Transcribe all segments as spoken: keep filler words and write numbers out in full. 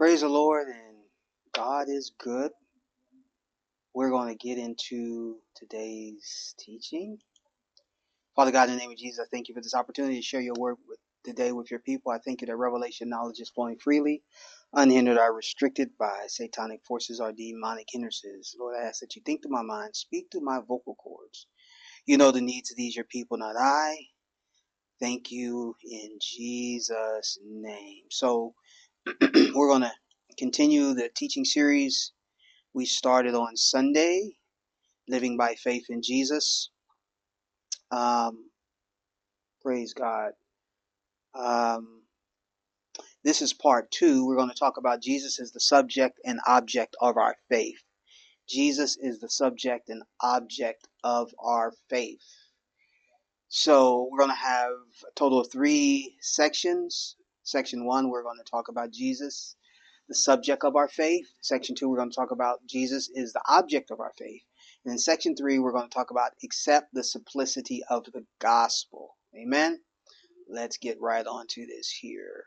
Praise the Lord, and God is good. We're going to get into today's teaching. Father God, in the name of Jesus, I thank you for this opportunity to share your word with, today with your people. I thank you that revelation knowledge is flowing freely, unhindered or restricted by satanic forces or demonic hindrances. Lord, I ask that you think through my mind, speak through my vocal cords. You know the needs of these, your people, not I. Thank you in Jesus' name. So we're going to continue the teaching series we started on Sunday, Living by Faith in Jesus. Um, praise God. Um, this is part two. We're going to talk about Jesus as the subject and object of our faith. Jesus is the subject and object of our faith. So we're going to have a total of three sections. Section one, we're going to talk about Jesus, the subject of our faith. Section two, we're going to talk about Jesus is the object of our faith. And in section three, we're going to talk about accept the simplicity of the gospel. Amen. Let's get right on to this here.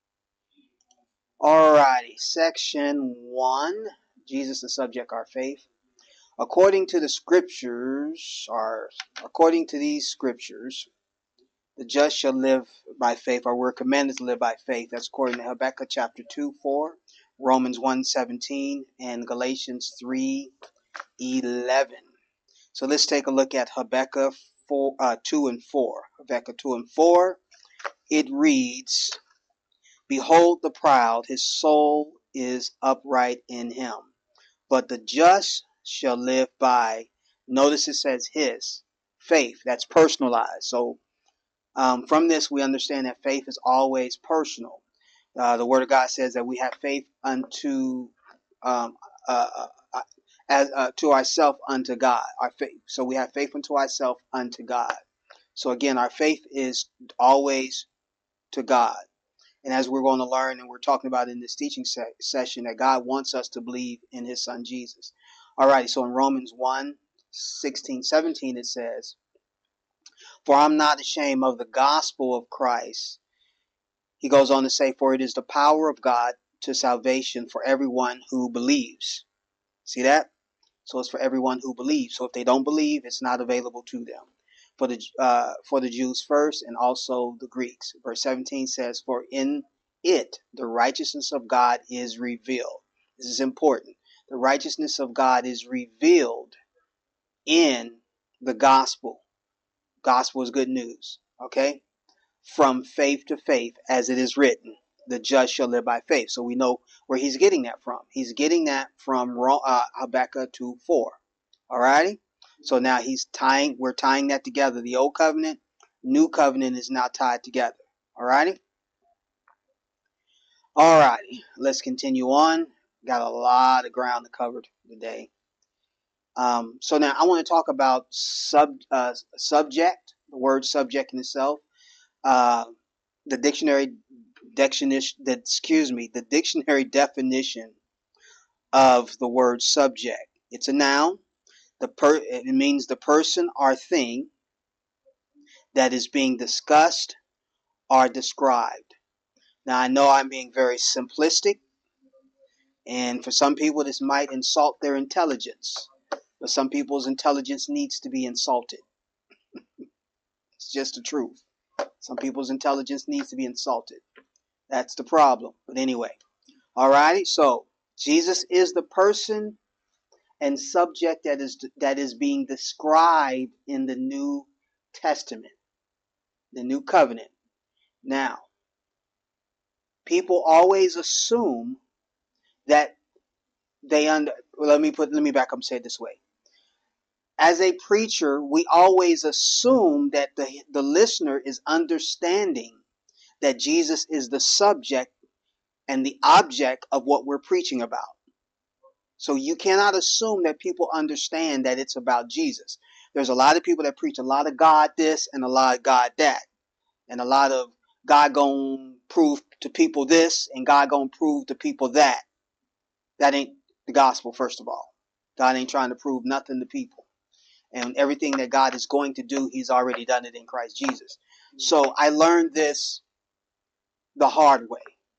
Alrighty, section one, Jesus the subject of our faith. According to the scriptures, or according to these scriptures, the just shall live by faith, or we're commanded to live by faith. That's according to Habakkuk chapter two, four, Romans one, seventeen, and Galatians three, eleven. So let's take a look at Habakkuk four, uh, two and four. Habakkuk two and four, it reads, Behold the proud, his soul is upright in him, but the just shall live by, notice it says his, faith. That's personalized. So Um, from this, we understand that faith is always personal. Uh, the Word of God says that we have faith unto um, uh, uh, as uh, to ourselves unto God. Our faith. So we have faith unto ourselves unto God. So again, our faith is always to God. And as we're going to learn, and we're talking about in this teaching se- session, that God wants us to believe in His Son Jesus. All right. So in Romans one, sixteen, seventeen, it says, For I'm not ashamed of the gospel of Christ. He goes on to say, For it is the power of God to salvation for everyone who believes. See that? So it's for everyone who believes. So if they don't believe, it's not available to them. For the uh, for the Jews first, and also the Greeks. Verse seventeen says, For in it the righteousness of God is revealed. This is important. The righteousness of God is revealed in the gospel. Gospel is good news. Okay? From faith to faith, as it is written, the just shall live by faith. So we know where he's getting that from. He's getting that from uh, Habakkuk two four. All righty. So now he's tying. We're tying that together. The old covenant, new covenant is now tied together. All righty. All righty. Let's continue on. Got a lot of ground to cover today. Um, so now I want to talk about sub uh, subject. The word subject in itself. Uh, the dictionary dictionary that excuse me the dictionary definition of the word subject. It's a noun. The per it means the person or thing that is being discussed or described. Now I know I'm being very simplistic, and for some people this might insult their intelligence, but some people's intelligence needs to be insulted. It's just the truth. Some people's intelligence needs to be insulted. That's the problem. But anyway, alrighty. So Jesus is the person and subject that is that is being described in the New Testament, the New Covenant. Now, people always assume that they under. Well, let me put. Let me back up and say it this way. As a preacher, we always assume that the the listener is understanding that Jesus is the subject and the object of what we're preaching about. So you cannot assume that people understand that it's about Jesus. There's a lot of people that preach a lot of God this and a lot of God that. And a lot of God gonna prove to people this and God gonna prove to people that. That ain't the gospel, first of all. God ain't trying to prove nothing to people. And everything that God is going to do, He's already done it in Christ Jesus. So I learned this the hard way.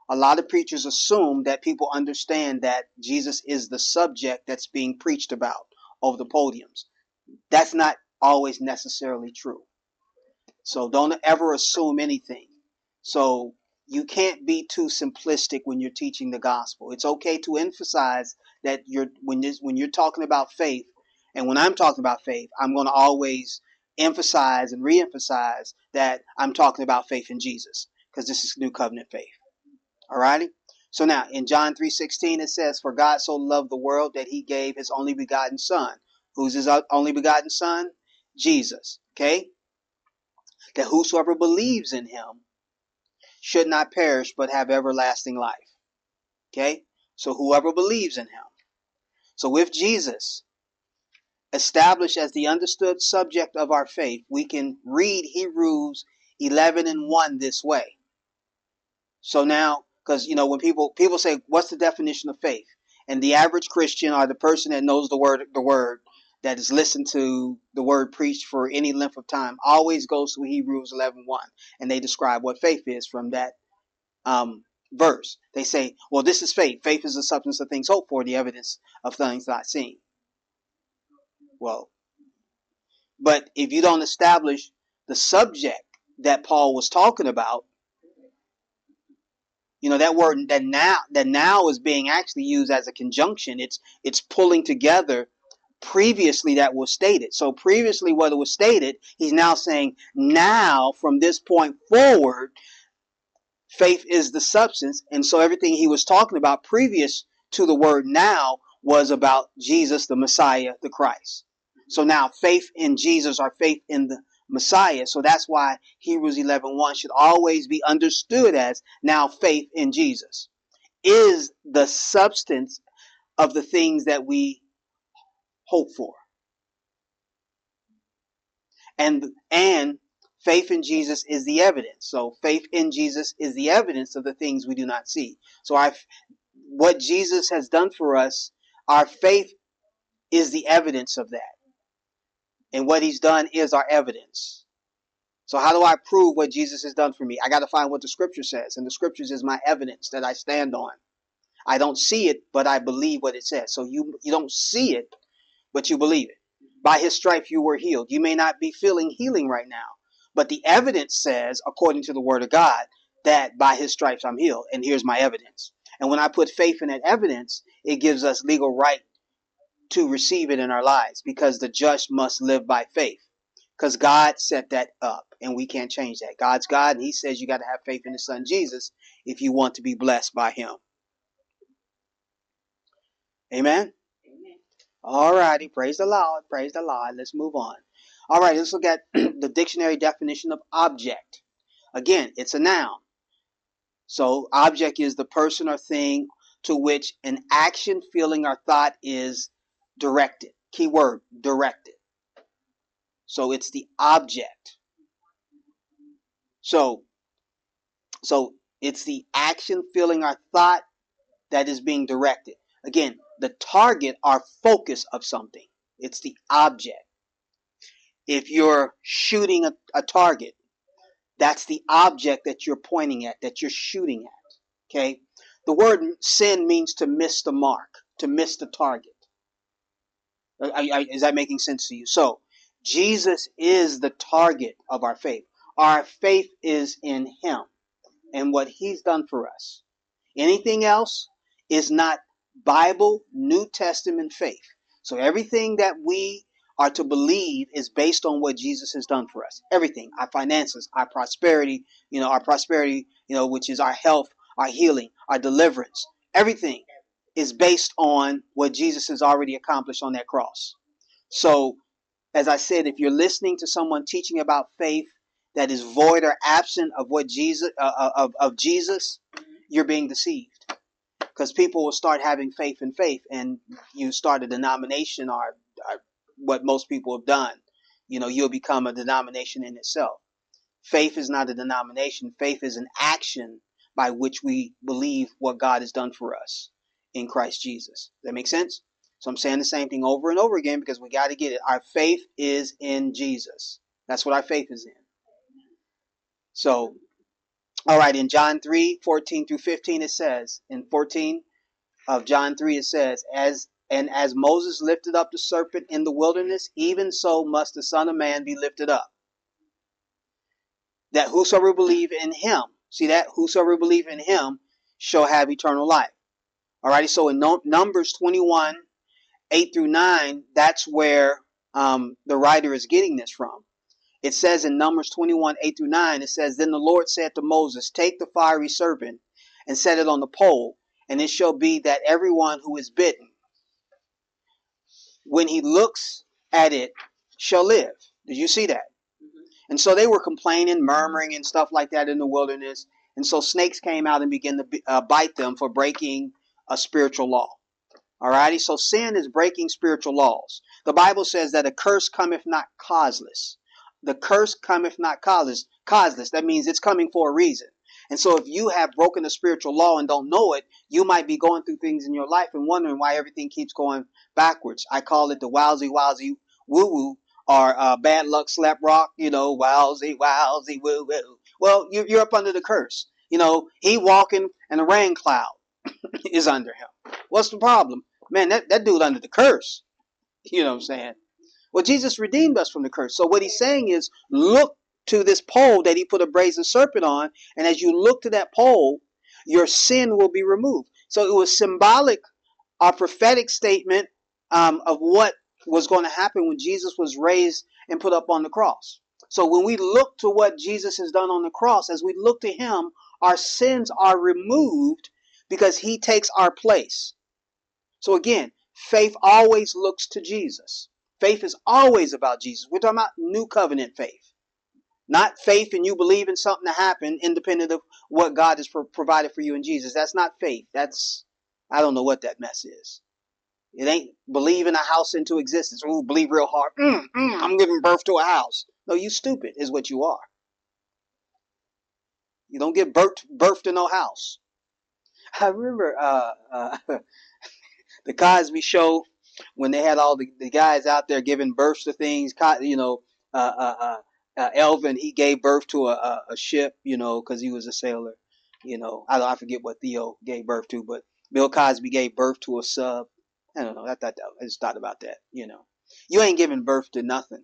A lot of preachers assume that people understand that Jesus is the subject that's being preached about over the podiums. That's not always necessarily true. So don't ever assume anything. So you can't be too simplistic when you're teaching the gospel. It's okay to emphasize that you're when this, when you're talking about faith, and when I'm talking about faith, I'm going to always emphasize and re-emphasize that I'm talking about faith in Jesus, because this is new covenant faith. All righty. So now in John three sixteen it says, "For God so loved the world that he gave his only begotten son." Who's his only begotten son? Jesus. Okay? "That whosoever believes in him should not perish but have everlasting life." Okay? So whoever believes in him. So with Jesus established as the understood subject of our faith, we can read Hebrews eleven and one this way. So now, because, you know, when people people say, what's the definition of faith? And the average Christian, or the person that knows the word, the word, that has listened to the word preached for any length of time, always goes to Hebrews eleven one, and they describe what faith is from that um, verse. They say, well, this is faith. Faith is the substance of things hoped for, the evidence of things not seen. Well, but if you don't establish the subject that Paul was talking about, you know, that word that now that now is being actually used as a conjunction. It's it's pulling together previously that was stated. So previously what was stated, he's now saying now from this point forward, faith is the substance. And so everything he was talking about previous to the word now was about Jesus, the Messiah, the Christ. So now faith in Jesus, or faith in the Messiah. So that's why Hebrews eleven one should always be understood as now faith in Jesus is the substance of the things that we hope for. And and faith in Jesus is the evidence. So faith in Jesus is the evidence of the things we do not see. So our, what Jesus has done for us, our faith is the evidence of that. And what he's done is our evidence. So how do I prove what Jesus has done for me? I got to find what the scripture says. And the scriptures is my evidence that I stand on. I don't see it, but I believe what it says. So you, you don't see it, but you believe it. By his stripes you were healed. You may not be feeling healing right now, but the evidence says, according to the word of God, that by his stripes I'm healed. And here's my evidence. And when I put faith in that evidence, it gives us legal right to receive it in our lives, because the just must live by faith. Because God set that up, and we can't change that. God's God, and he says you got to have faith in his son Jesus if you want to be blessed by him. Amen? Amen. All righty. Praise the Lord. Praise the Lord. Let's move on. All right. Let's look at the dictionary definition of object. Again, it's a noun. So object is the person or thing to which an action, feeling, or thought is directed. Keyword, directed. So it's the object. So, so it's the action, feeling, or thought that is being directed. Again, the target or focus of something. It's the object. If you're shooting a, a target, that's the object that you're pointing at, that you're shooting at. Okay? The word sin means to miss the mark, to miss the target. I, I, is that making sense to you? So, Jesus is the target of our faith. Our faith is in him and what he's done for us. Anything else is not Bible, New Testament faith. So everything that we are to believe is based on what Jesus has done for us. Everything, our finances, our prosperity, you know, our prosperity, you know, which is our health, our healing, our deliverance. Everything is based on what Jesus has already accomplished on that cross. So, as I said, if you're listening to someone teaching about faith that is void or absent of what Jesus uh, of of Jesus, you're being deceived. Because people will start having faith in faith, and you start a denomination, or, or what most people have done. You know, you'll become a denomination in itself. Faith is not a denomination. Faith is an action by which we believe what God has done for us in Christ Jesus. Does that make sense? So I'm saying the same thing over and over again because we got to get it. Our faith is in Jesus. That's what our faith is in. So All right, in John three, fourteen through fifteen, it says, in fourteen of John three, it says, as and as Moses lifted up the serpent in the wilderness, even so must the Son of Man be lifted up, that whosoever believe in him, see that, whosoever believe in him shall have eternal life. All righty, so in Numbers twenty-one, eight through nine, that's where um, the writer is getting this from. It says in Numbers twenty-one, eight through nine, it says, Then the Lord said to Moses, Take the fiery serpent and set it on the pole, and it shall be that everyone who is bitten, when he looks at it, shall live. Did you see that? Mm-hmm. And so they were complaining, murmuring, and stuff like that in the wilderness. And so snakes came out and began to uh, bite them for breaking a spiritual law. Alrighty, so sin is breaking spiritual laws. The Bible says that a curse cometh not causeless. The curse cometh not causeless. Causeless. That means it's coming for a reason. And so if you have broken the spiritual law and don't know it, you might be going through things in your life and wondering why everything keeps going backwards. I call it the wowsy wowsy woo woo, or uh, bad luck slap rock. You know, wowsy wowsy woo woo. Well, you, you're up under the curse. You know, he walking and a rain cloud is under him. What's the problem? Man, that, that dude under the curse. You know what I'm saying? Well, Jesus redeemed us from the curse. So what he's saying is, look to this pole that he put a brazen serpent on, and as you look to that pole, your sin will be removed. So it was symbolic, a prophetic statement um, of what was going to happen when Jesus was raised and put up on the cross. So when we look to what Jesus has done on the cross, as we look to him, our sins are removed because he takes our place. So again, faith always looks to Jesus. Faith is always about Jesus. We're talking about new covenant faith. Not faith and you believe in something to happen independent of what God has pro- provided for you in Jesus. That's not faith. That's, I don't know what that mess is. It ain't believe in a house into existence. Ooh, believe real hard. Mm, mm, I'm giving birth to a house. No, you stupid is what you are. You don't give birth, birth to no house. I remember uh, uh, the Cosby Show, when they had all the, the guys out there giving birth to things. You know, uh, uh, uh, uh, Elvin, he gave birth to a, a, a ship, you know, because he was a sailor. You know, I don't I forget what Theo gave birth to, but Bill Cosby gave birth to a sub. I don't know. I thought that, I just thought about that. You know, you ain't giving birth to nothing.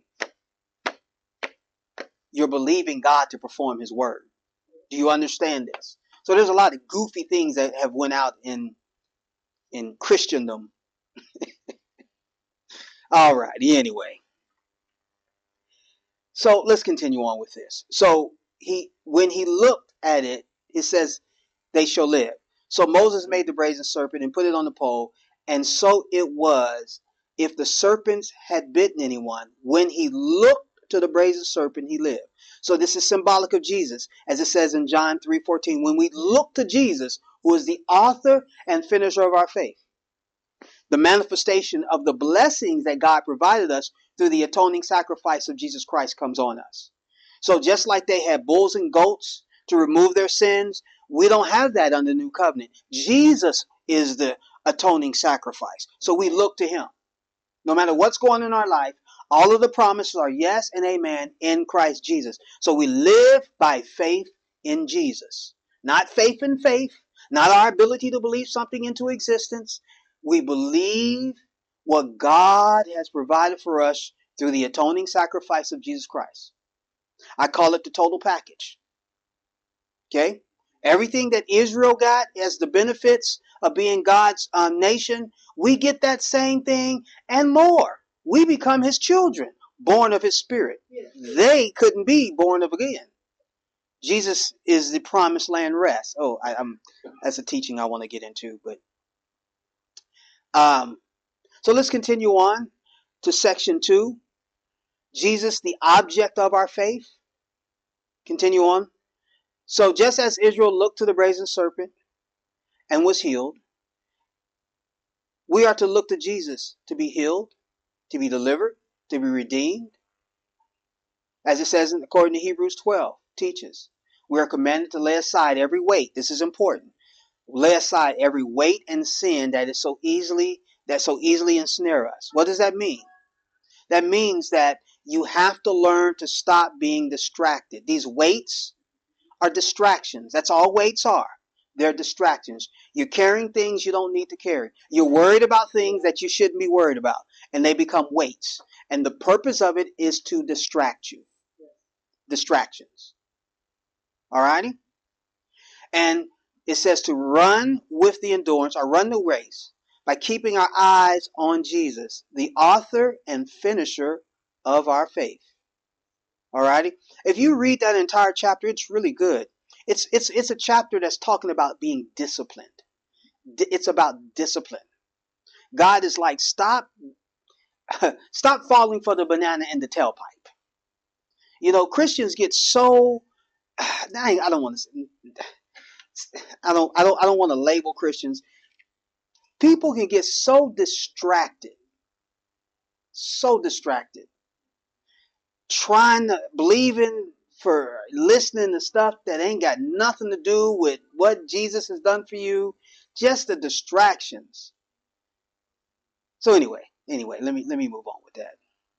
You're believing God to perform his word. Do you understand this? So there's a lot of goofy things that have went out in in Christendom. All righty. Anyway, so let's continue on with this. So he, when he looked at it, it says, "They shall live." So Moses made the brazen serpent and put it on the pole, and so it was. If the serpents had bitten anyone, when he looked to the brazen serpent, he lived. So this is symbolic of Jesus, as it says in John three fourteen. When we look to Jesus, who is the author and finisher of our faith, the manifestation of the blessings that God provided us through the atoning sacrifice of Jesus Christ comes on us. So just like they had bulls and goats to remove their sins, we don't have that under the new covenant. Jesus is the atoning sacrifice. So we look to him. No matter what's going on in our life, all of the promises are yes and amen in Christ Jesus. So we live by faith in Jesus. Not faith in faith, not our ability to believe something into existence. We believe what God has provided for us through the atoning sacrifice of Jesus Christ. I call it the total package. Okay? Everything that Israel got as the benefits of being God's um, nation, we get that same thing and more. We become his children, born of his spirit. They couldn't be born of again. Jesus is the promised land rest. Oh, I, I'm, that's a teaching I want to get into. But um, so let's continue on to section two. Jesus, the object of our faith. Continue on. So just as Israel looked to the brazen serpent and was healed, we are to look to Jesus to be healed, to be delivered, to be redeemed. As it says in, according to Hebrews twelve, teaches, we are commanded to lay aside every weight. This is important. Lay aside every weight and sin that is so easily, that so easily ensnare us. What does that mean? That means that you have to learn to stop being distracted. These weights are distractions. That's all weights are. They're distractions. You're carrying things you don't need to carry. You're worried about things that you shouldn't be worried about, and they become weights. And the purpose of it is to distract you. Distractions. All righty? And it says to run with the endurance or run the race by keeping our eyes on Jesus, the author and finisher of our faith. All righty? If you read that entire chapter, it's really good. It's it's it's a chapter that's talking about being disciplined. It's about discipline. God is like, stop, stop falling for the banana in the tailpipe. You know, Christians get so. I don't want to. I don't. I don't. I don't want to label Christians. People can get so distracted, so distracted, trying to believing for listening to stuff that ain't got nothing to do with what Jesus has done for you. Just the distractions. So anyway, anyway, let me let me move on with that.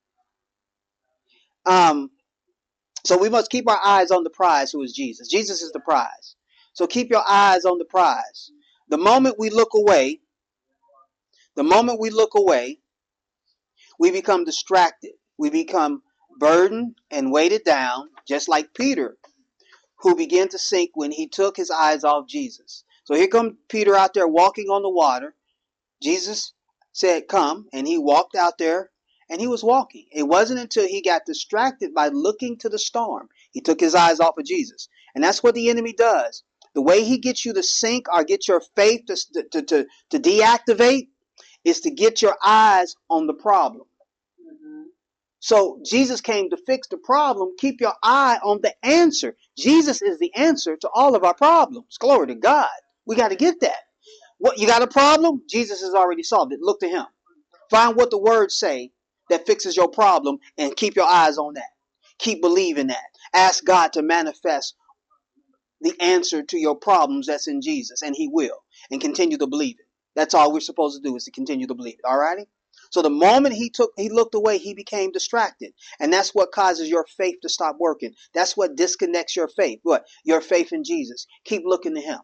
Um, so we must keep our eyes on the prize, who is Jesus. Jesus is the prize. So keep your eyes on the prize. The moment we look away, the moment we look away, we become distracted. We become burdened and weighted down, just like Peter, who began to sink when he took his eyes off Jesus. So here comes Peter out there walking on the water. Jesus said, come, and he walked out there, and he was walking. It wasn't until he got distracted by looking to the storm. He took his eyes off of Jesus. And that's what the enemy does. The way he gets you to sink or get your faith to, to, to, to deactivate is to get your eyes on the problem. Mm-hmm. So Jesus came to fix the problem. Keep your eye on the answer. Jesus is the answer to all of our problems. Glory to God. We got to get that. What, you got a problem? Jesus has already solved it. Look to him. Find what the words say that fixes your problem and keep your eyes on that. Keep believing that. Ask God to manifest the answer to your problems that's in Jesus, and he will. And continue to believe it. That's all we're supposed to do, is to continue to believe it. All righty? So the moment he took, he looked away, he became distracted. And that's what causes your faith to stop working. That's what disconnects your faith. What? Your faith in Jesus. Keep looking to him.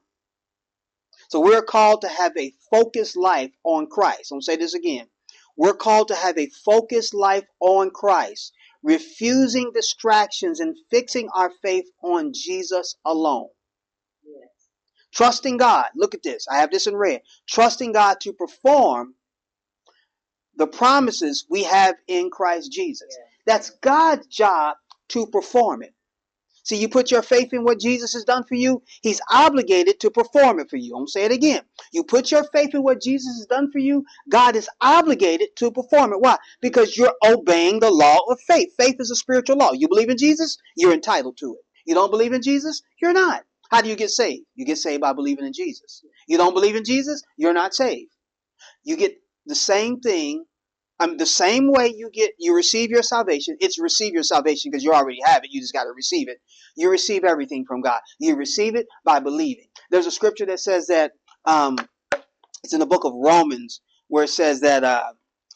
So we're called to have a focused life on Christ. I'm going to say this again. We're called to have a focused life on Christ, refusing distractions and fixing our faith on Jesus alone. Yes. Trusting God. Look at this. I have this in red. Trusting God to perform the promises we have in Christ Jesus. Yes. That's God's job to perform it. See, you put your faith in what Jesus has done for you, he's obligated to perform it for you. I'm going to say it again. You put your faith in what Jesus has done for you, God is obligated to perform it. Why? Because you're obeying the law of faith. Faith is a spiritual law. You believe in Jesus, you're entitled to it. You don't believe in Jesus, you're not. How do you get saved? You get saved by believing in Jesus. You don't believe in Jesus, you're not saved. You get the same thing. Um, the same way you get, you receive your salvation. It's receive your salvation because you already have it. You just got to receive it. You receive everything from God. You receive it by believing. There's a scripture that says that, um, it's in the book of Romans, where it says that, uh,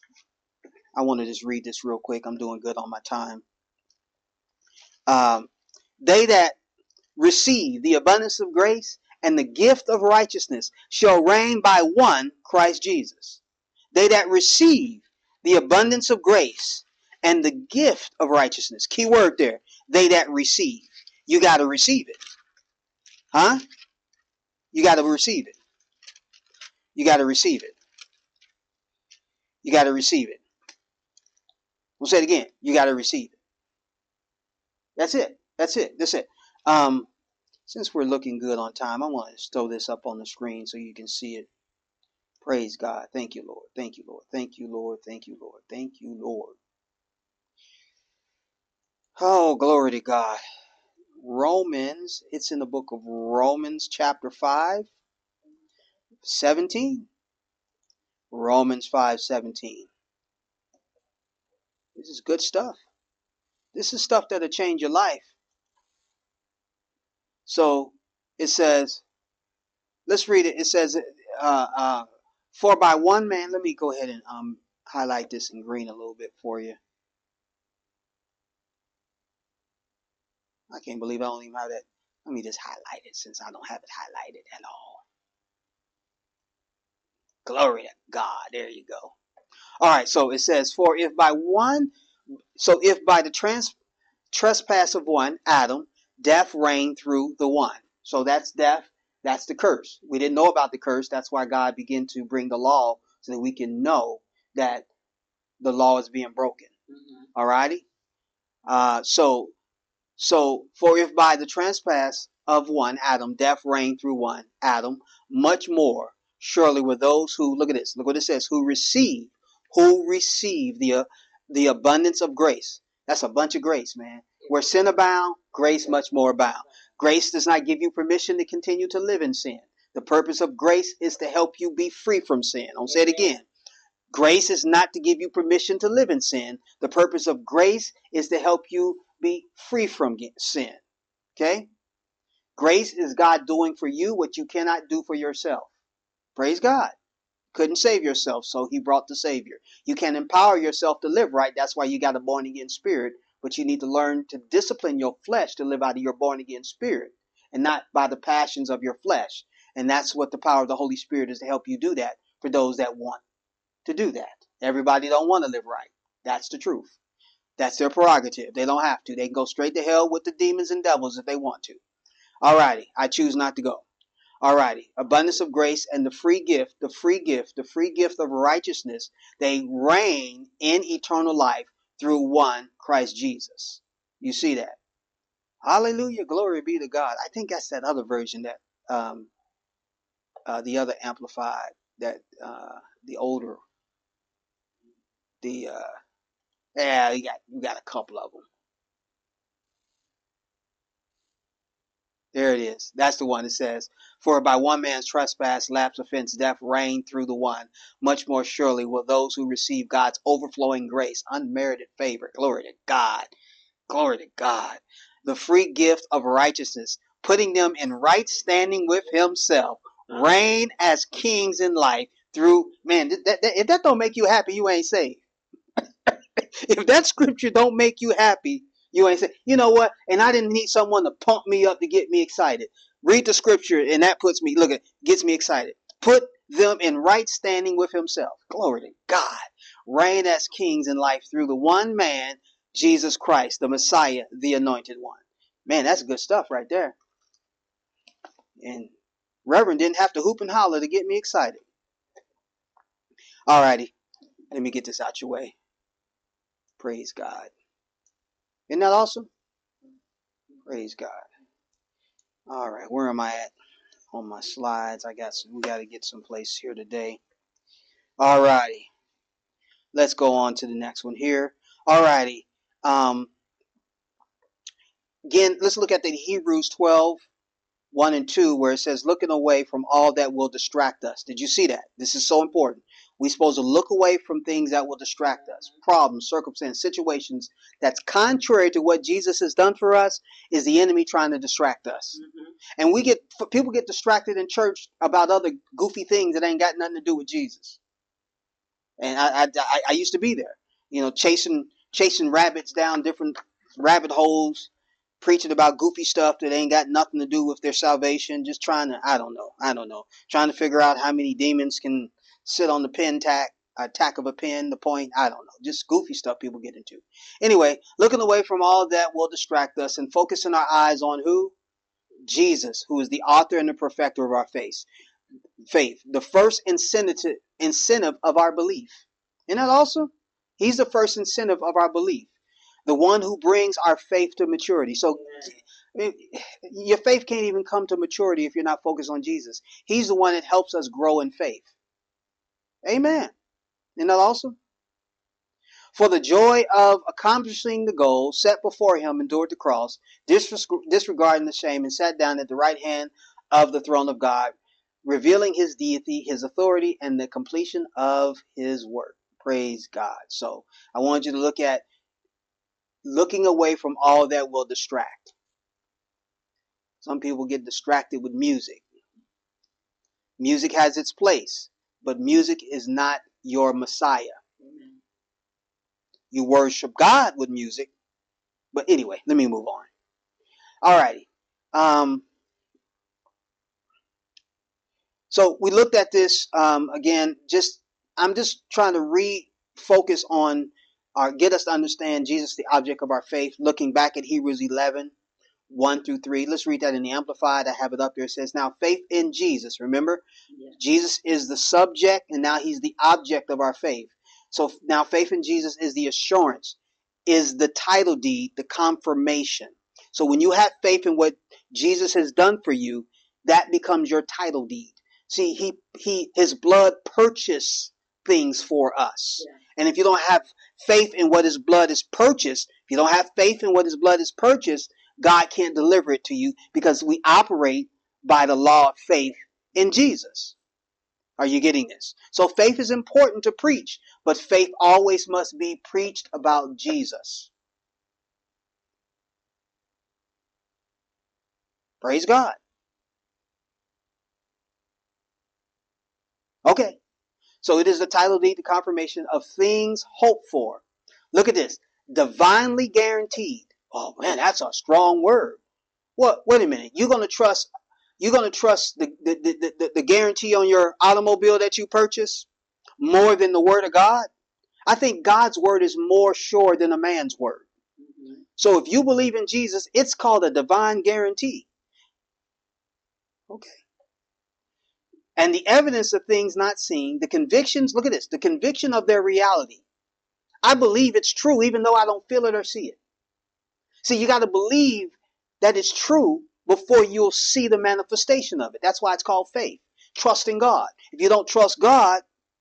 I want to just read this real quick. I'm doing good on my time. Um, they that receive the abundance of grace and the gift of righteousness shall reign by one, Christ Jesus. They that receive the abundance of grace and the gift of righteousness. Key word there. They that receive. You got to receive it. Huh? You got to receive it. You got to receive it. You got to receive it. We'll say it again. You got to receive it. That's it. That's it. That's it. Um, since we're looking good on time, I want to throw this up on the screen so you can see it. Praise God. Thank you, Lord. Thank you, Lord. Thank you, Lord. Thank you, Lord. Thank you, Lord. Oh, glory to God. Romans, it's in the book of Romans chapter five, seventeen. Romans five, seventeen. This is good stuff. This is stuff that'll change your life. So it says, let's read it. It says, uh, uh, for by one man, let me go ahead and um, highlight this in green a little bit for you. I can't believe I don't even have that. Let me just highlight it since I don't have it highlighted at all. Glory to God. There you go. All right, so it says, for if by one, so if by the trans, trespass of one, Adam, death reigned through the one. So that's death. That's the curse. We didn't know about the curse. That's why God began to bring the law so that we can know that the law is being broken. Mm-hmm. All righty. Uh, so, so for if by the trespass of one, Adam, death reigned through one, Adam, much more surely were those who, look at this, look what it says, who receive, who receive the uh, the abundance of grace. That's a bunch of grace, man. Where sin abound, grace much more abound. Grace does not give you permission to continue to live in sin. The purpose of grace is to help you be free from sin. I'll say it again. Grace is not to give you permission to live in sin. The purpose of grace is to help you be free from sin. Okay? Grace is God doing for you what you cannot do for yourself. Praise God. Couldn't save yourself, so he brought the Savior. You can empower yourself to live right. That's why you got a born again spirit. But you need to learn to discipline your flesh to live out of your born again spirit and not by the passions of your flesh. And that's what the power of the Holy Spirit is, to help you do that for those that want to do that. Everybody don't want to live right. That's the truth. That's their prerogative. They don't have to. They can go straight to hell with the demons and devils if they want to. Alrighty, I choose not to go. Alrighty, abundance of grace and the free gift, the free gift, the free gift of righteousness, they reign in eternal life through one, Christ Jesus. You see that? Hallelujah, glory be to God. I think that's that other version, that um, uh, the other amplified, that uh, the older, the uh, yeah, you got you got a couple of them. There it is. That's the one that says, for by one man's trespass, lapse, offense, death reigned through the one. Much more surely will those who receive God's overflowing grace, unmerited favor. Glory to God. Glory to God. The free gift of righteousness, putting them in right standing with himself, reign as kings in life through, man, that, that, if that don't make you happy, you ain't saved. If that scripture don't make you happy, you ain't say, you know what? And I didn't need someone to pump me up to get me excited. Read the scripture, and that puts me, look, it gets me excited. Put them in right standing with himself. Glory to God. Reign as kings in life through the one man, Jesus Christ, the Messiah, the anointed one. Man, that's good stuff right there. And Reverend didn't have to hoop and holler to get me excited. Alrighty, let me get this out your way. Praise God. Isn't that awesome? Praise God. All right, where am I at on my slides? I got some, we got to get someplace here today. All righty, let's go on to the next one here. All righty, um, again, let's look at the Hebrews twelve, one and two, where it says, looking away from all that will distract us. Did you see that? This is so important. We're supposed to look away from things that will distract us. Problems, circumstances, situations that's contrary to what Jesus has done for us is the enemy trying to distract us. Mm-hmm. And we get, people get distracted in church about other goofy things that ain't got nothing to do with Jesus. And I, I, I used to be there, you know, chasing, chasing rabbits down different rabbit holes, preaching about goofy stuff that ain't got nothing to do with their salvation, just trying to, I don't know, I don't know, trying to figure out how many demons can sit on the pen tack, a tack of a pen, the point, I don't know, just goofy stuff people get into. Anyway, looking away from all that will distract us and focusing our eyes on who? Jesus, who is the author and the perfecter of our faith. Faith, the first incentive, incentive of our belief. Isn't that awesome? He's the first incentive of our belief. The one who brings our faith to maturity. So your faith can't even come to maturity if you're not focused on Jesus. He's the one that helps us grow in faith. Amen. Isn't that awesome? For the joy of accomplishing the goal set before him, endured the cross, disregarding the shame, and sat down at the right hand of the throne of God, revealing his deity, his authority, and the completion of his work. Praise God. So I want you to look at looking away from all that will distract. Some people get distracted with music. Music has its place, but music is not your Messiah. Amen. You worship God with music. But anyway, let me move on. Alrighty. Um, so we looked at this um, again. Just I'm just trying to refocus on or get us to understand Jesus, the object of our faith. Looking back at Hebrews eleven, one through three. Let's read that in the Amplified. I have it up there. It says, "Now faith in Jesus." Remember, yeah. Jesus is the subject, and now he's the object of our faith. So now faith in Jesus is the assurance, is the title deed, the confirmation. So when you have faith in what Jesus has done for you, that becomes your title deed. See, he he his blood purchased things for us. Yeah. And if you don't have faith in what his blood has purchased, if you don't have faith in what his blood has purchased, God can't deliver it to you, because we operate by the law of faith in Jesus. Are you getting this? So faith is important to preach, but faith always must be preached about Jesus. Praise God. Okay. So it is the title deed, the confirmation of things hoped for. Look at this. Divinely guaranteed. Oh man, that's a strong word. What? Wait a minute. You're going to trust You're going to trust the, the, the, the, the guarantee on your automobile that you purchase more than the word of God? I think God's word is more sure than a man's word. Mm-hmm. So if you believe in Jesus, it's called a divine guarantee. Okay. And the evidence of things not seen, the convictions, look at this, the conviction of their reality. I believe it's true even though I don't feel it or see it. See, you got to believe that it's true before you'll see the manifestation of it. That's why it's called faith. Trusting God. If you don't trust God,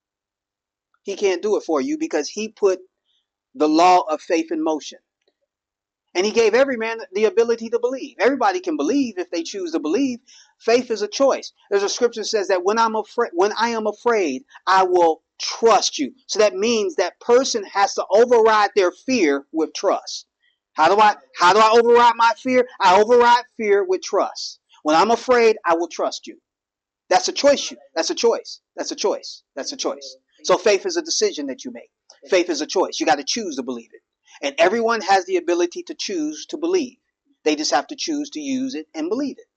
he can't do it for you, because he put the law of faith in motion. And he gave every man the ability to believe. Everybody can believe if they choose to believe. Faith is a choice. There's a scripture that says that when I'm afraid, when I am afraid, I will trust you. So that means that person has to override their fear with trust. How do I how do I override my fear? I override fear with trust. When I'm afraid, I will trust you. That's a choice. You. That's a choice. That's a choice. That's a choice. So faith is a decision that you make. Faith is a choice. You got to choose to believe it. And everyone has the ability to choose to believe. They just have to choose to use it and believe it.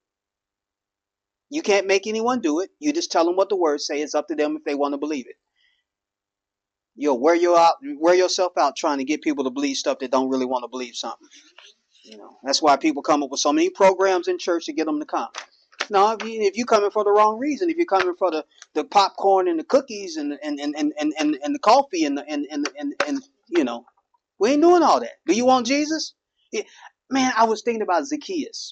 You can't make anyone do it. You just tell them what the words say. It's up to them if they want to believe it. You'll wear, you out, wear yourself out trying to get people to believe stuff that don't really want to believe something. You know, that's why people come up with so many programs in church to get them to come. No, if, you, if you're coming for the wrong reason, if you're coming for the, the popcorn and the cookies and and, and, and, and, and, and the coffee and the, and, and, and, and, you know, we ain't doing all that. Do you want Jesus? Yeah. Man, I was thinking about Zacchaeus.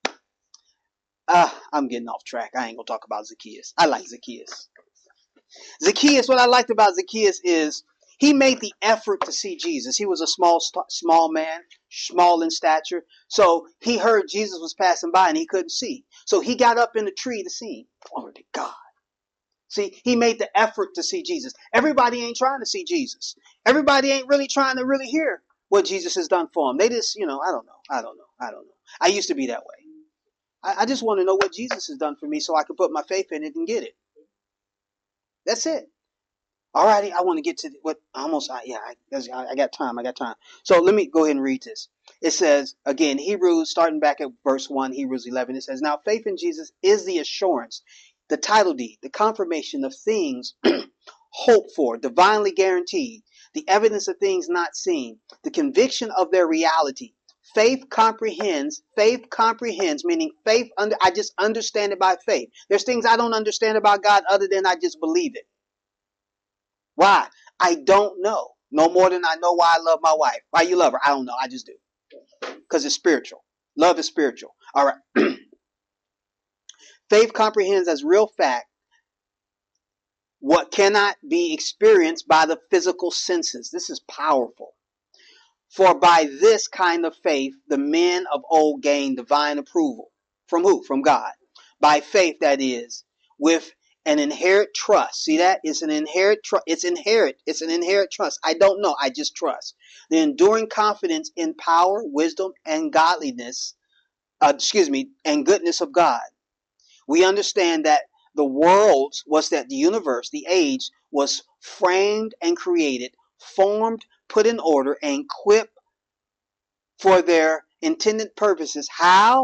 Ah, uh, I'm getting off track. I ain't going to talk about Zacchaeus. I like Zacchaeus. Zacchaeus, what I liked about Zacchaeus is he made the effort to see Jesus. He was a small, small man, small in stature. So he heard Jesus was passing by and he couldn't see. So he got up in the tree to see him. Glory to God. See, he made the effort to see Jesus. Everybody ain't trying to see Jesus. Everybody ain't really trying to really hear what Jesus has done for them. They just, you know, I don't know. I don't know. I don't know. I used to be that way. I, I just want to know what Jesus has done for me so I can put my faith in it and get it. That's it. All righty, I want to get to what almost, yeah, I, I got time. I got time. So let me go ahead and read this. It says, again, Hebrews, starting back at verse one, Hebrews eleven, it says, "Now faith in Jesus is the assurance, the title deed, the confirmation of things hoped for, divinely guaranteed, the evidence of things not seen, the conviction of their reality." Faith comprehends, faith comprehends, meaning faith, under, I just understand it by faith. There's things I don't understand about God other than I just believe it. Why? I don't know. No more than I know why I love my wife. Why you love her? I don't know. I just do. Because it's spiritual. Love is spiritual. All right. Faith comprehends as real fact what cannot be experienced by the physical senses. This is powerful. For by this kind of faith, the men of old gained divine approval. From who? From God. By faith, that is, with an inherent trust. See that? It's an inherent trust. It's inherent. It's an inherent trust. I don't know. I just trust. The enduring confidence in power, wisdom, and godliness, uh, excuse me, and goodness of God. We understand that the worlds was that the universe, the age, was framed and created, formed, put in order, and equipped for their intended purposes. How?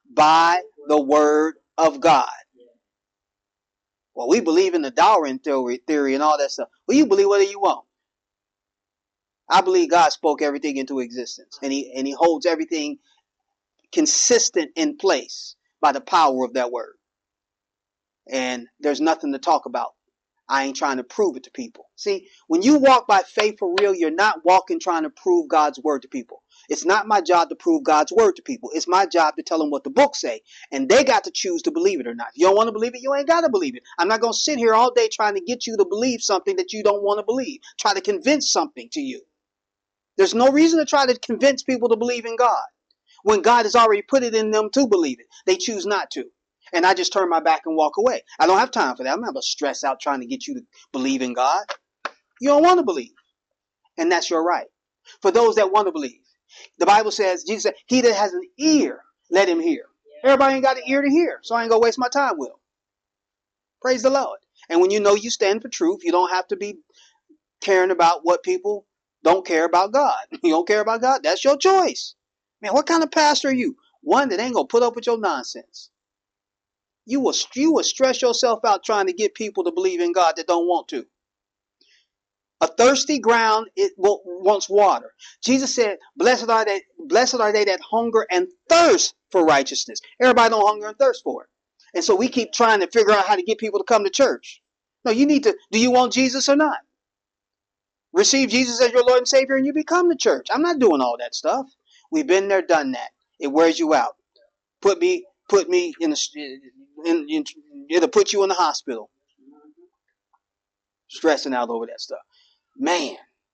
by the word of God. Well, we believe in the Darwin theory, theory and all that stuff. Well, you believe whatever you want. I believe God spoke everything into existence, and he and he holds everything consistent in place by the power of that word. And there's nothing to talk about. I ain't trying to prove it to people. See, when you walk by faith for real, you're not walking trying to prove God's word to people. It's not my job to prove God's word to people. It's my job to tell them what the book say. And they got to choose to believe it or not. If you don't want to believe it, you ain't got to believe it. I'm not going to sit here all day trying to get you to believe something that you don't want to believe. Try to convince something to you. There's no reason to try to convince people to believe in God when God has already put it in them to believe it. They choose not to. And I just turn my back and walk away. I don't have time for that. I'm not going to stress out trying to get you to believe in God. You don't want to believe. And that's your right. For those that want to believe, the Bible says, Jesus said, he that has an ear, let him hear. Everybody ain't got an ear to hear, so I ain't going to waste my time with them. Praise the Lord. And when you know you stand for truth, you don't have to be caring about what people don't care about God. You don't care about God? That's your choice. Man, what kind of pastor are you? One that ain't going to put up with your nonsense. You will, you will stress yourself out trying to get people to believe in God that don't want to. A thirsty ground it will, wants water. Jesus said, blessed are they, blessed are they that hunger and thirst for righteousness. Everybody don't hunger and thirst for it. And so we keep trying to figure out how to get people to come to church. No, you need to, do you want Jesus or not? Receive Jesus as your Lord and Savior and you become the church. I'm not doing all that stuff. We've been there, done that. It wears you out. Put me, put me in the, in, in, it'll put you in the hospital. Stressing out over that stuff. Man.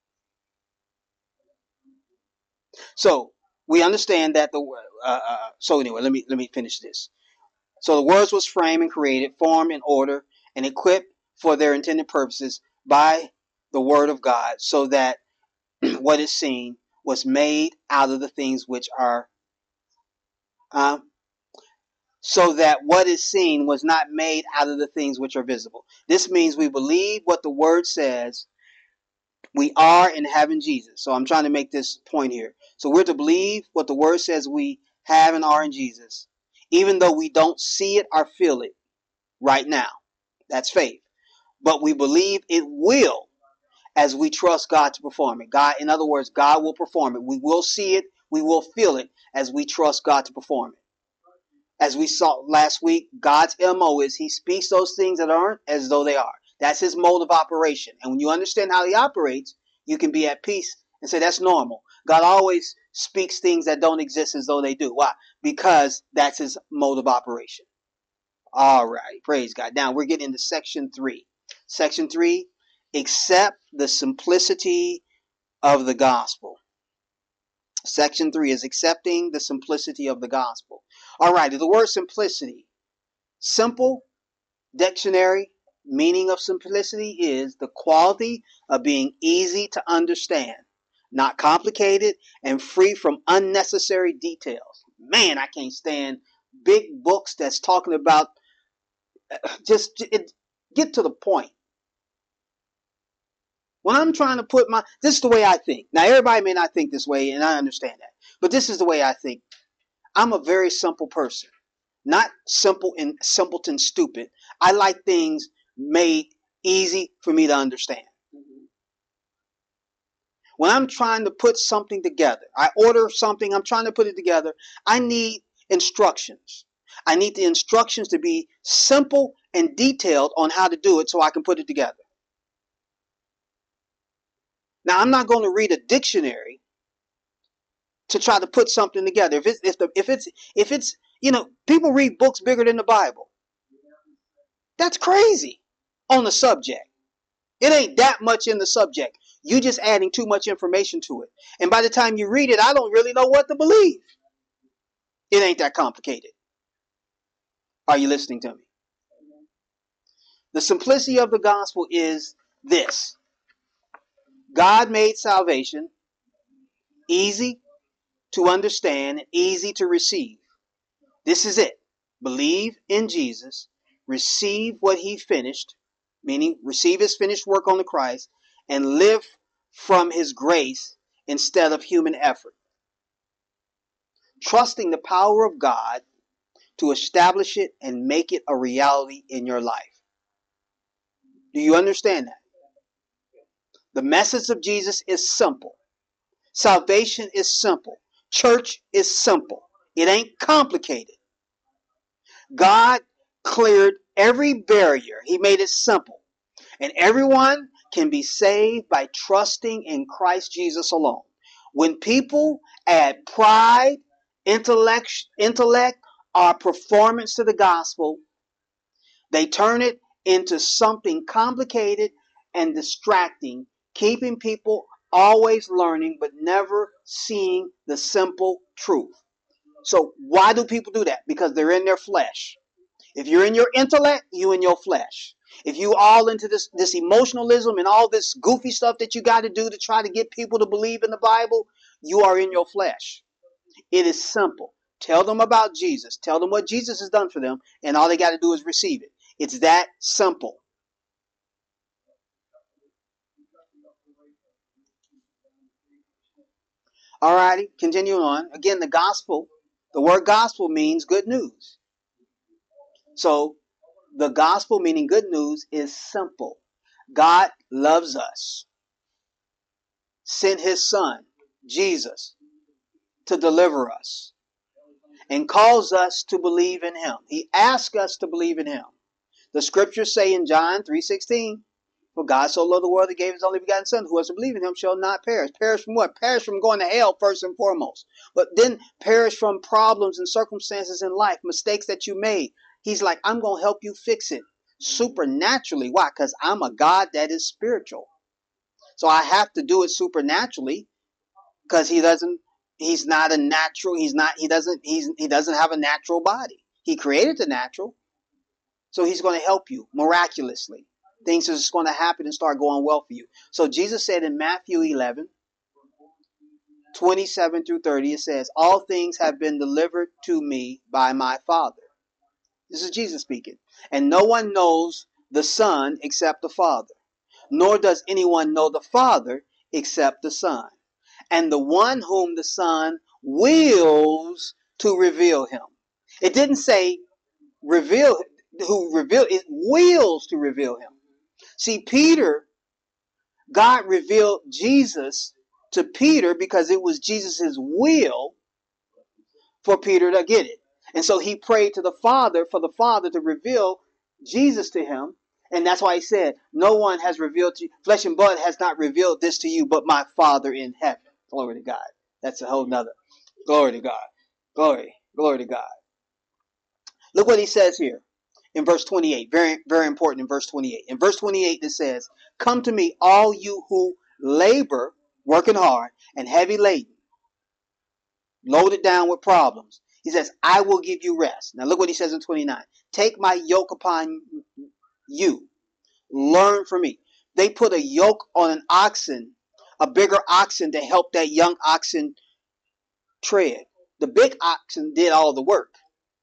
So we understand that the uh, uh, so anyway, let me let me finish this. So the words was framed and created, formed in order, and equipped for their intended purposes by the word of God, so that what is seen was made out of the things which are, uh, so that what is seen was not made out of the things which are visible. This means we believe what the word says. We are in having Jesus. So I'm trying to make this point here. So we're to believe what the word says we have and are in Jesus, even though we don't see it or feel it right now. That's faith. But we believe it will as we trust God to perform it. God, in other words, God will perform it. We will see it. We will feel it as we trust God to perform it. As we saw last week, God's M O is he speaks those things that aren't as though they are. That's his mode of operation. And when you understand how he operates, you can be at peace and say that's normal. God always speaks things that don't exist as though they do. Why? Because that's his mode of operation. All right. Praise God. Now we're getting into section three. Section three, accept the simplicity of the gospel. Section three is accepting the simplicity of the gospel. All right. The word simplicity. Simple, dictionary meaning of simplicity is the quality of being easy to understand, not complicated, and free from unnecessary details. Man, I can't stand big books that's talking about just it, get to the point. When I'm trying to put my, this is the way I think. Now, everybody may not think this way, and I understand that, but this is the way I think. I'm a very simple person. Not simple and simpleton stupid. I like things made easy for me to understand. When I'm trying to put something together, I order something, I'm trying to put it together, I need instructions. I need the instructions to be simple and detailed on how to do it so I can put it together. Now, I'm not going to read a dictionary to try to put something together. If it's, if the, if it's, if it's, you know, people read books bigger than the Bible. That's crazy on the subject. It ain't that much in the subject. You just adding too much information to it. And by the time you read it, I don't really know what to believe. It ain't that complicated. Are you listening to me? The simplicity of the gospel is this. God made salvation easy to understand and easy to receive. This is it. Believe in Jesus, receive what he finished, meaning receive his finished work on the Christ, and live from his grace instead of human effort. Trusting the power of God to establish it and make it a reality in your life. Do you understand that? The message of Jesus is simple. Salvation is simple. Church is simple. It ain't complicated. God cleared every barrier. He made it simple. And everyone can be saved by trusting in Christ Jesus alone. When people add pride, intellect, intellect, or performance to the gospel, they turn it into something complicated and distracting, keeping people always learning but never seeing the simple truth. So why do people do that? Because they're in their flesh. If you're in your intellect, you in your flesh. If you all into this, this emotionalism and all this goofy stuff that you got to do to try to get people to believe in the Bible, you are in your flesh. It is simple. Tell them about Jesus. Tell them what Jesus has done for them, and all they got to do is receive it. It's that simple. Alrighty, continue on. Again, the gospel, the word gospel means good news. So the gospel meaning good news is simple. God loves us, sent his son, Jesus, to deliver us, and calls us to believe in him. He asks us to believe in him. The scriptures say in John three sixteen, for God so loved the world that gave his only begotten son, who has to believe in him shall not perish. Perish from what? Perish from going to hell first and foremost. But then perish from problems and circumstances in life, mistakes that you made. He's like, I'm going to help you fix it supernaturally. Why? Because I'm a God that is spiritual. So I have to do it supernaturally because he doesn't, he's not a natural, he's not, he doesn't, he's, he doesn't have a natural body. He created the natural. So he's going to help you miraculously. Things are just going to happen and start going well for you. So Jesus said in Matthew eleven, twenty-seven through thirty, it says, all things have been delivered to me by my Father. This is Jesus speaking. And no one knows the Son except the Father, nor does anyone know the Father except the Son, and the one whom the Son wills to reveal him. It didn't say reveal, who reveal, it wills to reveal him. See, Peter, God revealed Jesus to Peter because it was Jesus' will for Peter to get it. And so he prayed to the Father for the Father to reveal Jesus to him. And that's why he said, no one has revealed to you, flesh and blood has not revealed this to you, but my Father in heaven. Glory to God. That's a whole nother. Glory to God. Glory. Glory to God. Look what he says here in verse twenty-eight. Very, very important in verse twenty-eight. In verse twenty-eight, it says, come to me, all you who labor, working hard, and heavy laden, loaded down with problems. He says, I will give you rest. Now look what he says in twenty-nine. Take my yoke upon you. Learn from me. They put a yoke on an oxen, a bigger oxen, to help that young oxen tread. The big oxen did all the work.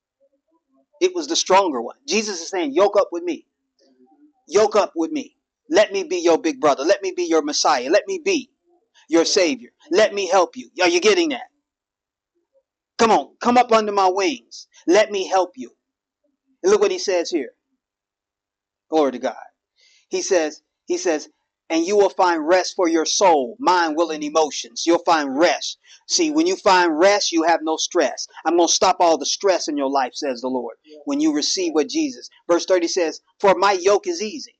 It was the stronger one. Jesus is saying, yoke up with me. Yoke up with me. Let me be your big brother. Let me be your Messiah. Let me be your Savior. Let me help you. Are you getting that? Come on. Come up under my wings. Let me help you. And look what he says here. Glory to God. He says, he says, and you will find rest for your soul, mind, will, and emotions. You'll find rest. See, when you find rest, you have no stress. I'm going to stop all the stress in your life, says the Lord, when you receive what Jesus. Verse thirty says, for my yoke is easy.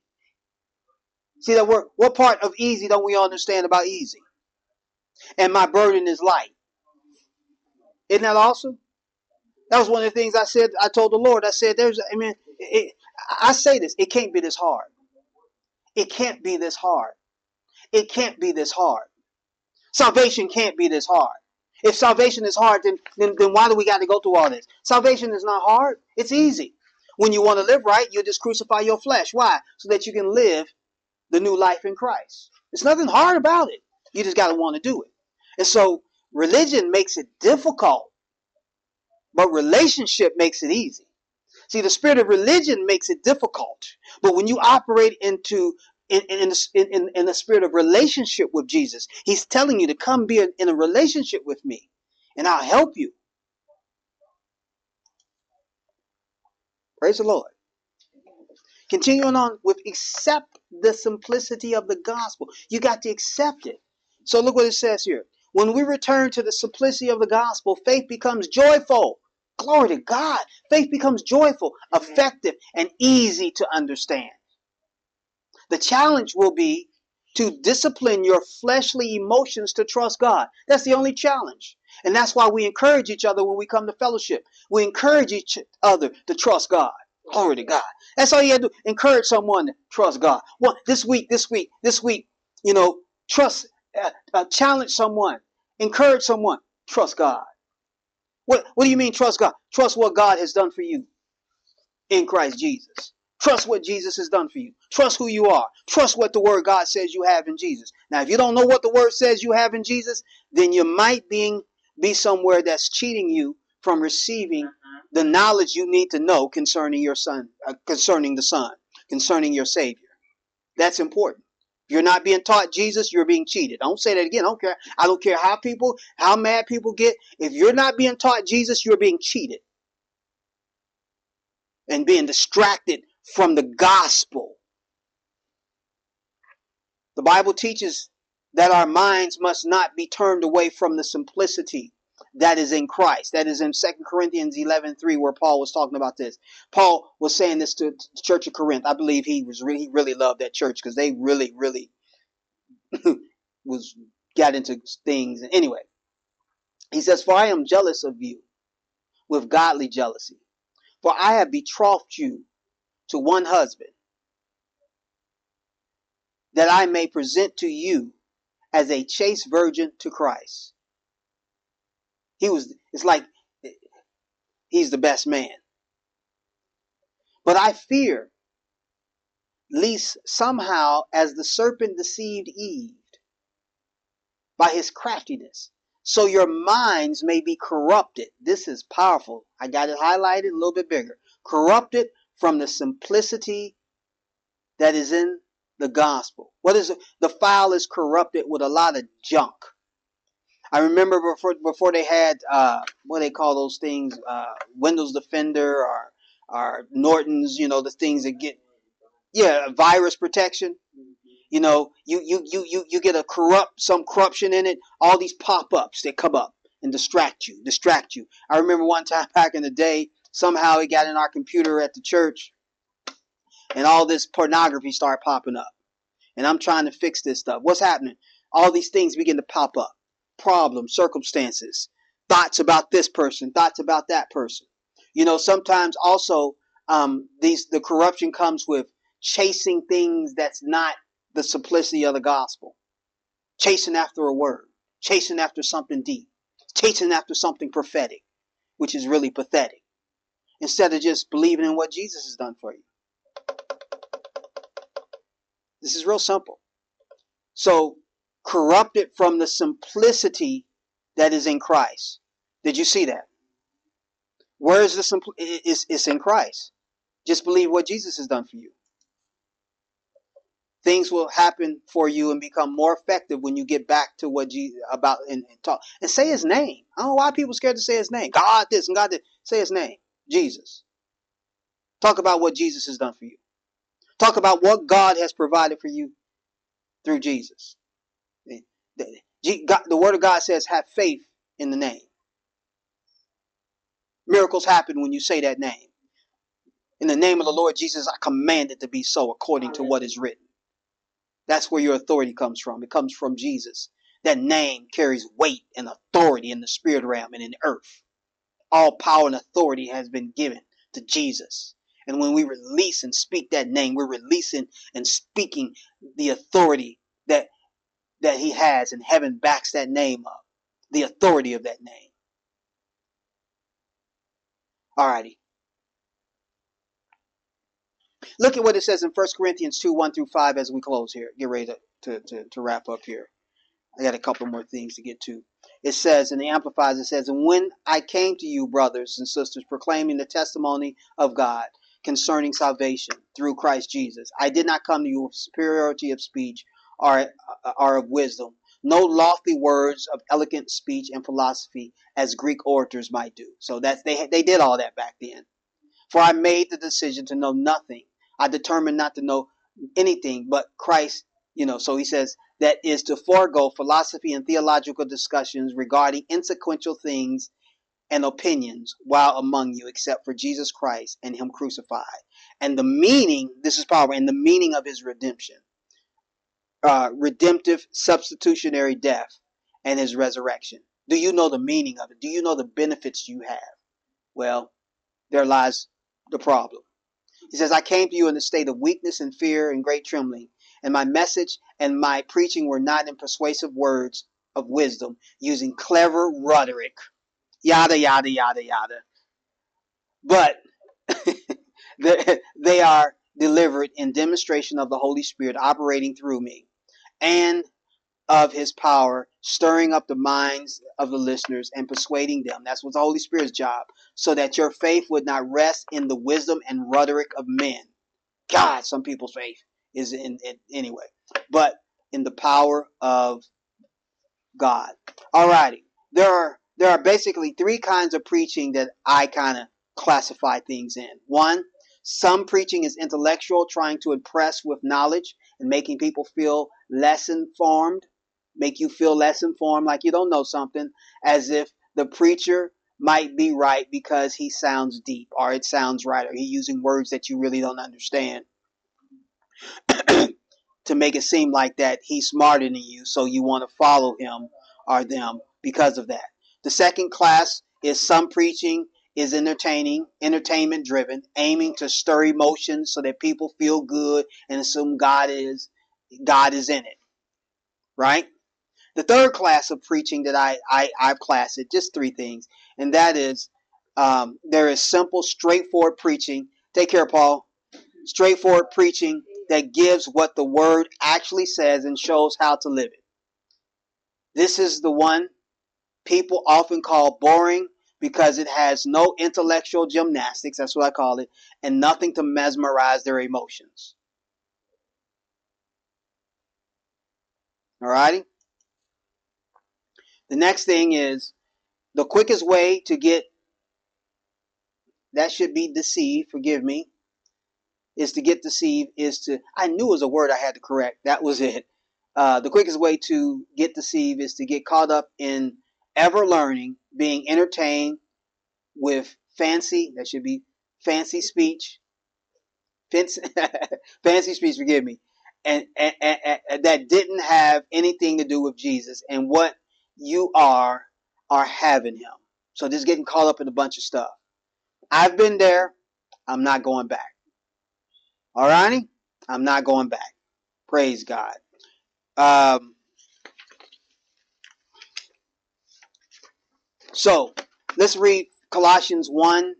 See that word? What part of easy don't we understand about easy? And my burden is light. Isn't that awesome? That was one of the things I said. I told the Lord, I said, there's, I mean, it, I say this, it can't be this hard. It can't be this hard. It can't be this hard. Salvation can't be this hard. If salvation is hard, then, then, then why do we got to go through all this? Salvation is not hard. It's easy. When you want to live right, you just crucify your flesh. Why? So that you can live the new life in Christ. There's nothing hard about it. You just got to want to do it. And so religion makes it difficult, but relationship makes it easy. See, the spirit of religion makes it difficult, but when you operate into in in, in, in the spirit of relationship with Jesus, he's telling you to come be in a relationship with me, and I'll help you. Praise the Lord. Continuing on with accept the simplicity of the gospel. You got to accept it. So look what it says here. When we return to the simplicity of the gospel, faith becomes joyful. Glory to God. Faith becomes joyful, effective, and easy to understand. The challenge will be to discipline your fleshly emotions to trust God. That's the only challenge. And that's why we encourage each other when we come to fellowship. We encourage each other to trust God. Glory to God. That's all you have to do. Encourage someone to trust God. Well, this week, this week, this week, you know, trust, uh, uh, challenge someone. Encourage someone. Trust God. What, what do you mean trust God? Trust what God has done for you in Christ Jesus. Trust what Jesus has done for you. Trust who you are. Trust what the word God says you have in Jesus. Now, if you don't know what the word says you have in Jesus, then you might being, be somewhere that's cheating you from receiving the knowledge you need to know concerning your son, uh, concerning the Son, concerning your Savior. That's important. If you're not being taught Jesus, you're being cheated. Don't say that again. I don't care. I don't care how people, how mad people get. If you're not being taught Jesus, you're being cheated and being distracted from the gospel. The Bible teaches that our minds must not be turned away from the simplicity that is in Christ. That is in Second Corinthians eleven three, where Paul was talking about this. Paul was saying this to the church of Corinth. I believe he was really, he really loved that church because they really, really was got into things. Anyway, he says, "For I am jealous of you with godly jealousy, for I have betrothed you to one husband, that I may present to you as a chaste virgin to Christ." He was, it's like he's the best man. "But I fear, lest somehow, as the serpent deceived Eve by his craftiness, so your minds may be corrupted." This is powerful. I got it highlighted a little bit bigger. "Corrupted from the simplicity that is in the gospel." What is it? The file is corrupted with a lot of junk. I remember before before they had uh, what do they call those things, uh, Windows Defender or or Norton's, you know, the things that get, yeah, virus protection. You know, you you you you you get a corrupt, some corruption in it. All these pop-ups that come up and distract you, distract you. I remember one time back in the day, somehow it got in our computer at the church, and all this pornography started popping up. And I'm trying to fix this stuff. What's happening? All these things begin to pop up. Problems, circumstances, thoughts about this person, thoughts about that person. You know, sometimes also um, these the corruption comes with chasing things that's not the simplicity of the gospel. Chasing after a word, chasing after something deep, chasing after something prophetic, which is really pathetic, instead of just believing in what Jesus has done for you. This is real simple. So, corrupted from the simplicity that is in Christ. Did you see that? Where is the simplicity? It's, it's in Christ. Just believe what Jesus has done for you. Things will happen for you and become more effective when you get back to what Jesus about and, and talk and say his name. I don't know why people are scared to say his name. God this and God that. Say his name. Jesus. Talk about what Jesus has done for you. Talk about what God has provided for you through Jesus. The, God, the word of God says, have faith in the name. Miracles happen when you say that name. In the name of the Lord Jesus, I command it to be so according to what is written. That's where your authority comes from. It comes from Jesus. That name carries weight and authority in the spirit realm and in the earth. All power and authority has been given to Jesus. And when we release and speak that name, we're releasing and speaking the authority that, that he has, and heaven backs that name up. The authority of that name. Alrighty. Look at what it says in First Corinthians two, one through five as we close here. Get ready to, to, to, to wrap up here. I got a couple more things to get to. It says, in the Amplified, it says, "And when I came to you, brothers and sisters, proclaiming the testimony of God concerning salvation through Christ Jesus, I did not come to you with superiority of speech or, or of wisdom, no lofty words of elegant speech and philosophy as Greek orators might do." So that's they they did all that back then. For I made the decision to know nothing. I determined not to know anything but Christ. You know, so he says that is to forego philosophy and theological discussions regarding insequential things and opinions while among you, except for Jesus Christ and him crucified. And the meaning, this is powerful, and the meaning of his redemption, uh, redemptive substitutionary death and his resurrection. Do you know the meaning of it? Do you know the benefits you have? Well, there lies the problem. He says, I came to you in a state of weakness and fear and great trembling, and my message and my preaching were not in persuasive words of wisdom, using clever rhetoric, yada, yada, yada, yada. But they are delivered in demonstration of the Holy Spirit operating through me, and of his power, stirring up the minds of the listeners and persuading them. That's what the Holy Spirit's job, so that your faith would not rest in the wisdom and rhetoric of men. God, some people's faith is in it anyway, but in the power of God. Alrighty, there are there are basically three kinds of preaching that I kind of classify things in. One, some preaching is intellectual, trying to impress with knowledge and making people feel less informed, make you feel less informed, like you don't know something, as if the preacher might be right because he sounds deep, or it sounds right, or he's using words that you really don't understand to make it seem like that he's smarter than you, so you want to follow him or them because of that. The second class is some preaching is entertaining, entertainment driven, aiming to stir emotions so that people feel good and assume God is God is in it, right? The third class of preaching that I, I, I've classed it, just three things, and that is um, there is simple, straightforward preaching. Take care, Paul. Straightforward preaching that gives what the word actually says and shows how to live it. This is the one people often call boring because it has no intellectual gymnastics, that's what I call it, and nothing to mesmerize their emotions. Alrighty? The next thing is the quickest way to get, that should be deceived, forgive me, is to get deceived, is to, I knew it was a word I had to correct. That was it. Uh, the quickest way to get deceived is to get caught up in ever learning, being entertained with fancy, that should be fancy speech, fancy, fancy speech, forgive me, and, and, and, and that didn't have anything to do with Jesus and what you are, are having him. So just getting caught up in a bunch of stuff. I've been there. I'm not going back. Alrighty? I'm not going back. Praise God. Um, so let's read Colossians one,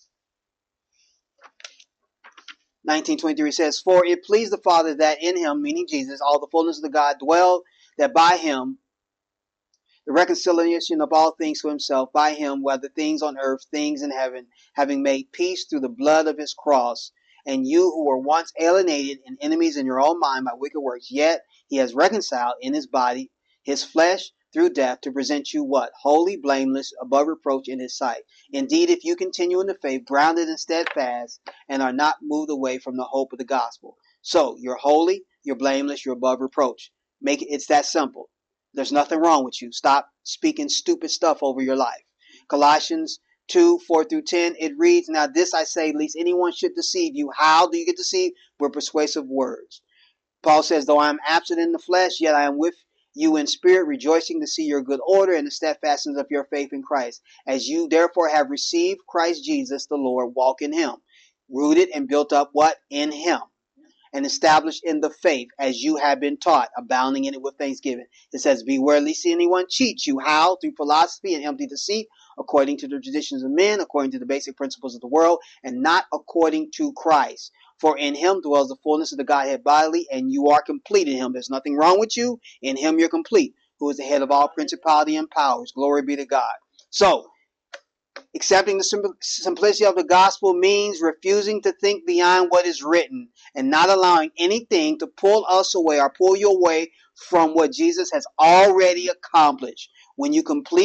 nineteen twenty-three says, for it pleased the Father that in him, meaning Jesus, all the fullness of the God dwell, that by him the reconciliation of all things to himself, by him, whether things on earth, things in heaven, having made peace through the blood of his cross. And you who were once alienated and enemies in your own mind by wicked works, yet he has reconciled in his body, his flesh, through death, to present you what? Holy, blameless, above reproach in his sight. Indeed, if you continue in the faith, grounded and steadfast, and are not moved away from the hope of the gospel. So, you're holy, you're blameless, you're above reproach. Make it, it's that simple. There's nothing wrong with you. Stop speaking stupid stuff over your life. Colossians two, four through ten, it reads, now this I say, lest anyone should deceive you. How do you get deceived? With persuasive words. Paul says, though I am absent in the flesh, yet I am with you in spirit, rejoicing to see your good order and the steadfastness of your faith in Christ. As you therefore have received Christ Jesus the Lord, walk in him. Rooted and built up what? In him. And established in the faith as you have been taught, abounding in it with thanksgiving. It says, beware lest anyone cheat you. How? Through philosophy and empty deceit, according to the traditions of men, according to the basic principles of the world, and not according to Christ. For in him dwells the fullness of the Godhead bodily, and you are complete in him. There's nothing wrong with you. In him you're complete, who is the head of all principality and powers. Glory be to God. So, accepting the simplicity of the gospel means refusing to think beyond what is written and not allowing anything to pull us away or pull you away from what Jesus has already accomplished. When you complete,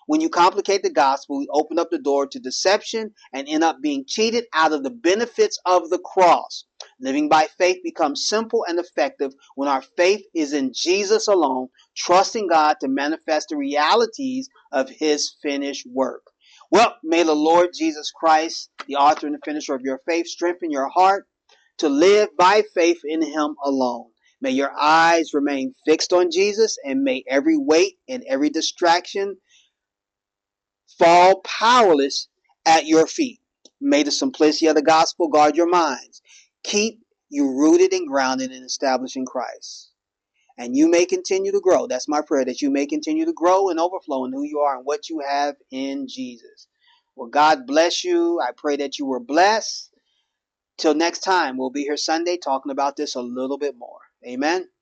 When you complicate the gospel, we open up the door to deception and end up being cheated out of the benefits of the cross. Living by faith becomes simple and effective when our faith is in Jesus alone, trusting God to manifest the realities of his finished work. Well, may the Lord Jesus Christ, the author and the finisher of your faith, strengthen your heart to live by faith in him alone. May your eyes remain fixed on Jesus, and may every weight and every distraction fall powerless at your feet. May the simplicity of the gospel guard your minds. Keep you rooted and grounded and established in Christ. And you may continue to grow. That's my prayer, that you may continue to grow and overflow in who you are and what you have in Jesus. Well, God bless you. I pray that you were blessed. Till next time, we'll be here Sunday talking about this a little bit more. Amen.